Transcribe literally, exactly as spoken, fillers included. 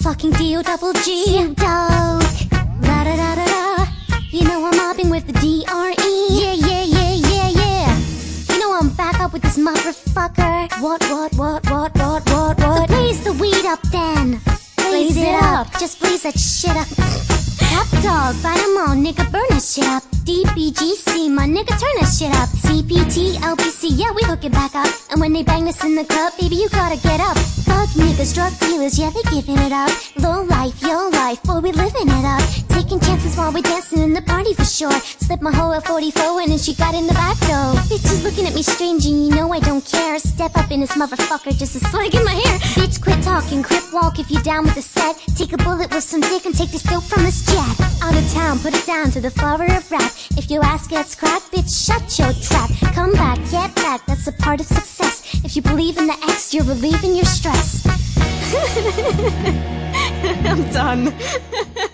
fucking D O double G. Snoop Dogg. La da da da da. You know I'm mobbing with the D R E. Yeah, yeah, yeah, yeah, yeah. You know I'm back up with this motherfucker. What, what, what, what, what, what, what? So blaze the weed up then. Blaze it up. Just blaze that shit up. Top dog, bite 'em all, nigga, burn that shit up. D B G C, my nigga, turn that shit up. C P T, L B C, yeah, we hook it back up. And when they bang us in the club, baby, you gotta get up. Thug niggas, drug dealers, yeah, they giving it up. Low life, yo life, boy, we living it up. Taking chances while we dancing in the party for sure. Slip my hoe at forty-four and then she got in the back door. Bitches looking at me strange and you know I don't care. Step up in this motherfucker, just a swag in my hair. Bitch, quit talking, crip walk if you down with the set. Take a bullet with some dick and take this dope from this jet. Out of town, put it down to the flower of rap. If your ass gets cracked, bitch, shut your trap. Come back, get back, that's a part of success. If you believe in the X, you're relieving your stress. I'm done.